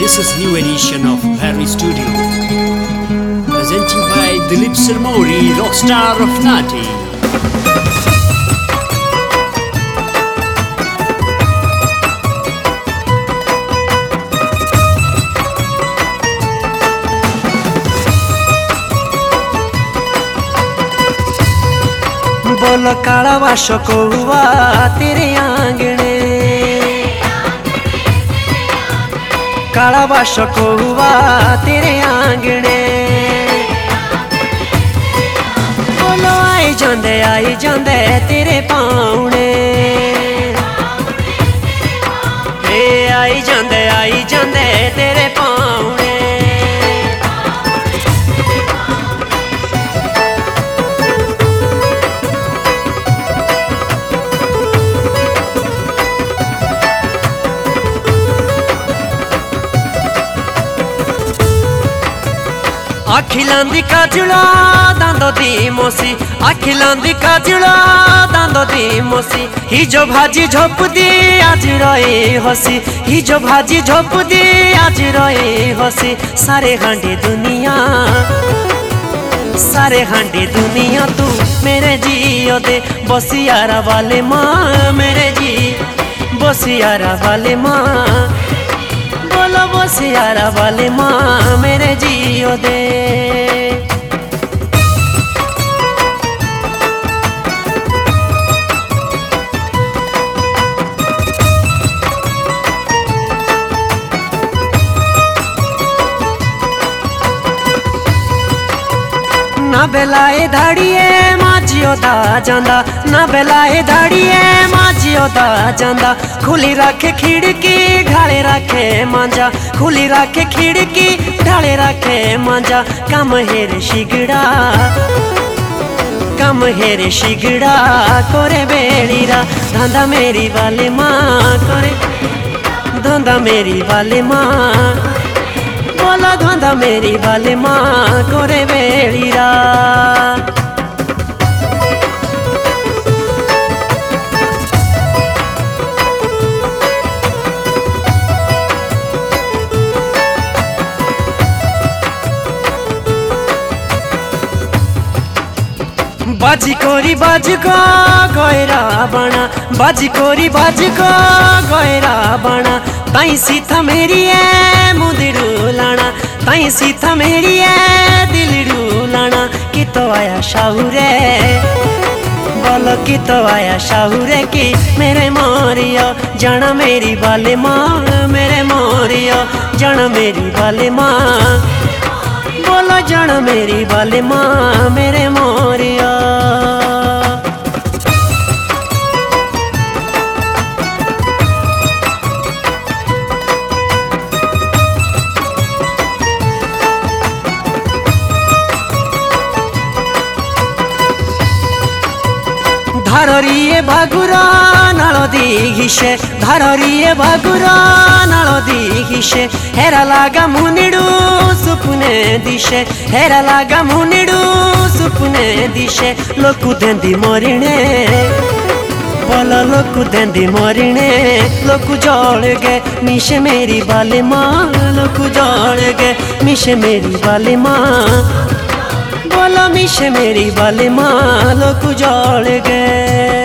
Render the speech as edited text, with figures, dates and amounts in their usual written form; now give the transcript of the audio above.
This is new edition of Harry Studio, presenting by Dilip Sirmori, rockstar of Nati. बोलो काला बाशो को हुआ तेरे आंगने, काला बाशो को हुआ तेरे आंगने। बोलो आई जांदे तेरे पाउने, आई जांदे तेरे पाउने। अखिलांदी काजुला दांदो दी मोसी, अखिलांदी काजुला दांदो दी मोसी। ही जो भाजी झोप दी आज रोए हसी, ही जो भाजी झोप दी आज रोए हसी। सारे हांडी दुनिया तू मेरे जियो दे, बसियारा वाले माँ मेरे जी, बसियारा वाले माँ। बोलो बसियारा वाले माँ मेरे जियो दे। ना बेलाए धाड़िए माजियो दा जांदा, ना बेलाए धाड़िए माजियो दा जांदा। खुली रखे खिड़की ढाले रखे मांजा, खुली रखे खिड़की ढाले रखे मांजा। कम हेरे शिगड़ा करे बेड़ीरा, धंधा मेरी वाले माँ करे, धंधा मेरी वाले माँ। बोला धंधा मेरी वाले माँ करे बेड़ीरा। बाजी कोरी बाजी को गयरा बना, बाजी कोरी बाजी को गयरा बना। ताई सीता मेरी है मुदिरू लाना, ताई सीता मेरी है दिलरू लाना। कि तो आया शाहुरे, बोलो कि तो आया शाहुरे की मेरे मोरियो। जाना मेरी वाले माँ मेरे मोरियो, जाना मेरी वाले माँ। बोलो जाना मेरी वाले माँ मेरे मोरियो। धारिए भागुरा नालो दिघिशे, धारिए भागुरा नालो दिघिशे। हेरा लागा मुनिडू सुपुने दिशे, हेरा लागा मुनिडू सुपुने दिशे। लोकु देंदी मरिणे, बोलो लोकु देंदी मरिणे। लोकु जोड़ गे मिशे मेरी वाले माँ, लोकु जोड़ गे मिशे मेरी वाले माँ। बोलो मिशे मेरी वाले माँ लोग जोड़ गए।